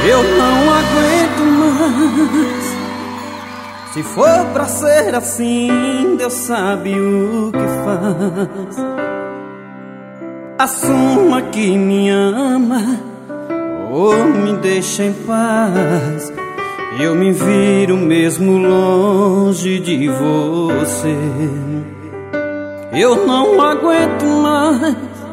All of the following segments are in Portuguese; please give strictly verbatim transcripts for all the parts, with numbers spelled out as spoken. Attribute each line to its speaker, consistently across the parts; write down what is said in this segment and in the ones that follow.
Speaker 1: Eu não aguento mais. Se for pra ser assim, Deus sabe o que faz. Assuma que me ama ou me deixa em paz. Eu me viro mesmo longe de você. Eu não aguento mais.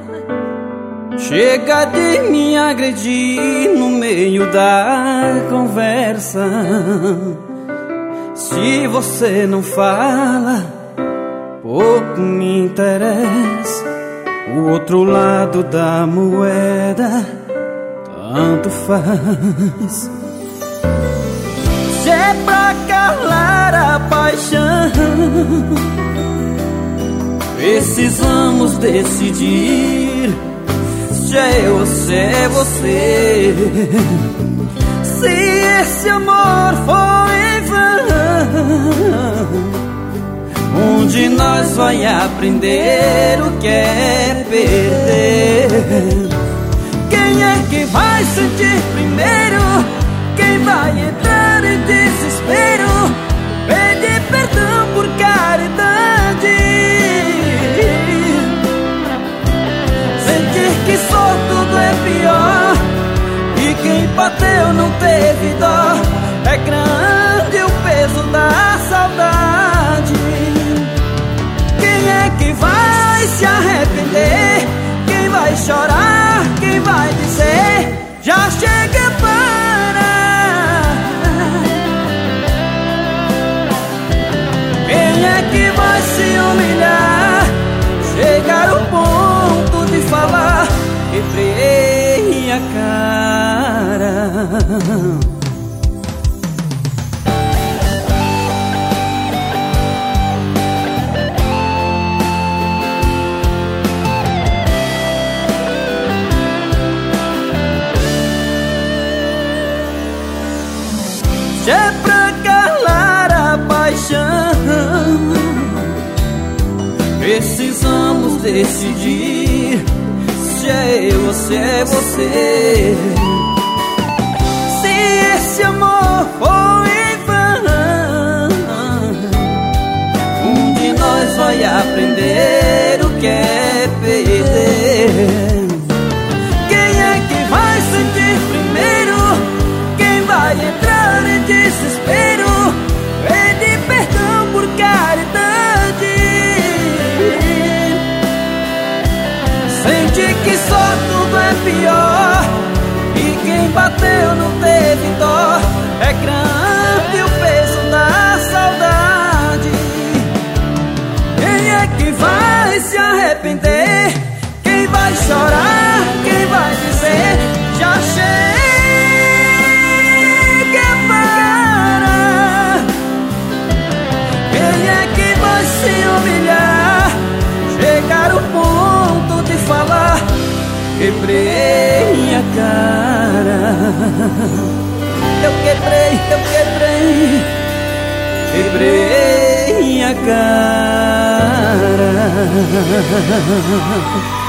Speaker 1: Chega de me agredir no meio da conversa. Se você não fala, pouco me interessa. O outro lado da moeda tanto faz. Se é pra calar a paixão, precisamos decidir se é eu ou se é você. Se esse amor for em vão, um de nós vai aprender o que é perder. Quem é que vai sentir primeiro? Quem vai entrar em desespero? Pedir perdão por caridade, sentir que só tudo é pior e quem bateu não teve dó. É grande o peso da saudade. Quem é que vai se arrepender? Quem vai chorar? Quem vai dizer já chega para? Quem é que vai se humilhar? Chegar ao ponto de falar quebrei a cara. Se é pra calar a paixão, precisamos decidir se é eu ou se é você. Se esse amor for em vão, um de nós vai aprender o que é perder. Quem é que vai sentir primeiro? Quem vai entrar em desespero? Pedir perdão por caridade, sentir que só tudo é pior e quem bateu não teve dó. É grande o peso da saudade. Quem é que vai se arrepender? Quem vai chorar? Quem vai dizer já chega? Se humilhar, chegar ao ponto de falar quebrei a cara. Eu quebrei, eu quebrei, quebrei a cara.